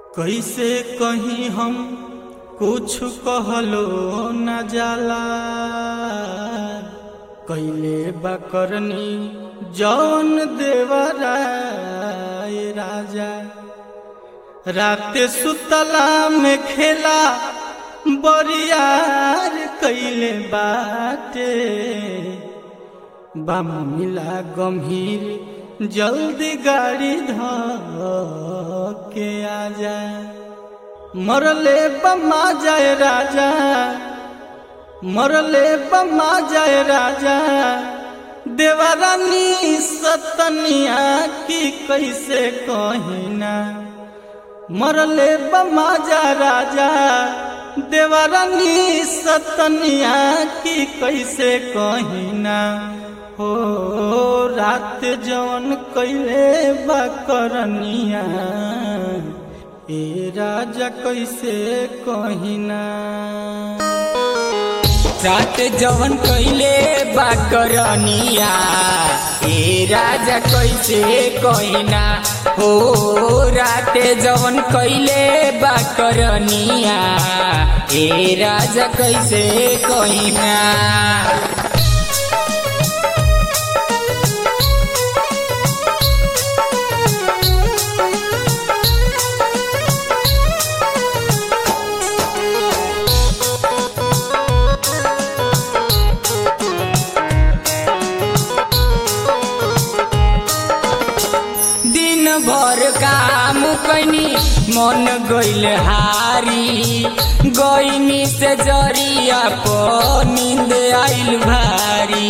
कैसे कहीं हम कुछ कहलो न जाला, कैले बकरनी जौन देवराय राजा। रात सुतला में खेला बरियार कैले बाटे, बाम मिला गंभीर जल्दी गाड़ी धके आजा। मरले बमा जाए राजा, मरले बमा जाए राजा। देवरानी सतनिया की कैसे कहिना, मरले बमा जा राजा। देवरानी सतनिया की कैसे कहिना हो, रात जवन कैले बकरनिया ए राजा कैसे कहिना। रात जवन कैले बकरनिया ए राजा कैसे कहिना हो, रात जवन कैले बकरनिया ए राजा कैसे कहिना। भर काम कैनी मन गइल हारी, गइनी से जरिया पर नींद आइल भारी।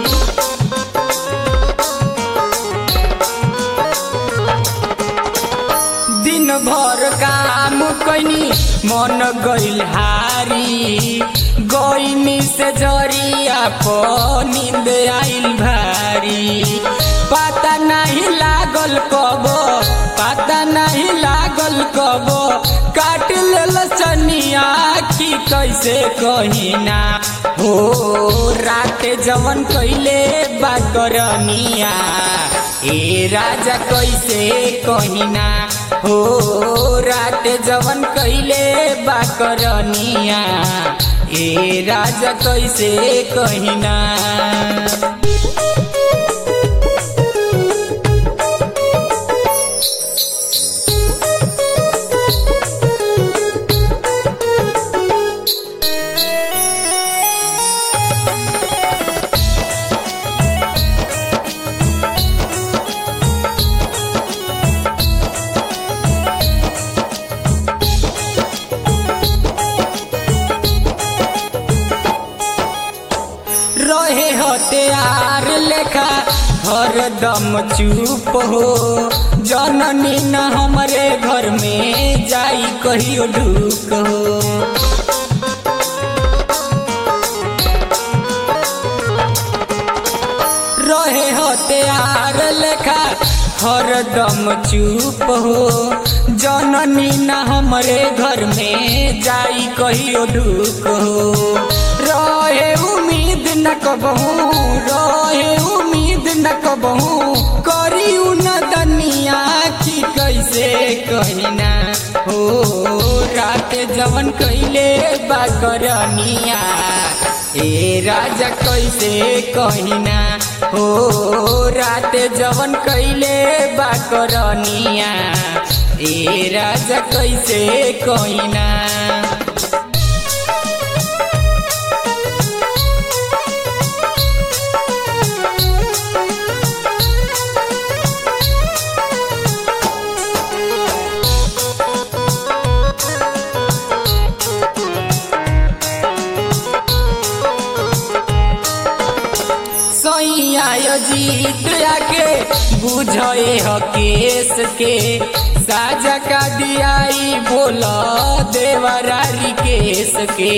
दिन भर काम कैनी मन गइल हारी, गइनी से जरिया पर नींद आइल भारी। पता नहीं लागल कबो, पता नहीं लागल कबो, काट लेल सनिया की कैसे कहिना हो, रात जवन कैले बकरनिया ए राजा कैसे कहिना हो, रात जवन कैले बकरनिया ए राजा कैसे कहिना। रहे हथियार लेखा हरदम चुप हो, जननी न हमरे घर में जाई कहियो ढूक हो। रहे हथियार लेखा हरदम चुप हो, जननी न हमरे घर में जाई कहियो ढूक हो। रहे उम्मीद न कबहू, रहे उम्मीद न कबहू, करी न दनिया की कैसे कहिना हो, रात जवन कैले बकरनिया ए राजा कैसे कहिना हो, रात जवन कैले बकरनिया ए राजा कैसे कहिना। जीत आके बुझे ह केस के, साजा का दियाई बोला देवरारी केस के।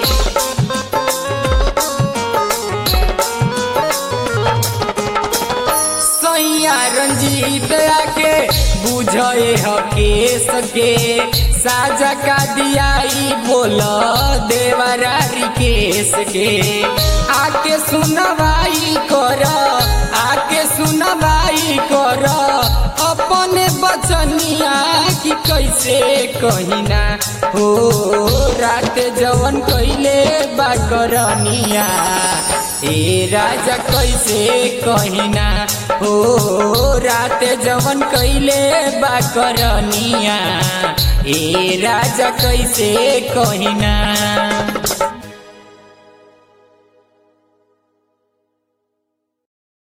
सैया रंजीत आके बुझे ह केस के, साजा का दियाई बोला देवरारी केस के। आके सुनवाई कर, आके सुनवाई कर, अपने बचनिया की कैसे कहिना हो रात जवन कैले बाकरनिया ए राजा कैसे कहिना हो रात जवन कैले बाकरनिया ए राजा कैसे कहिना।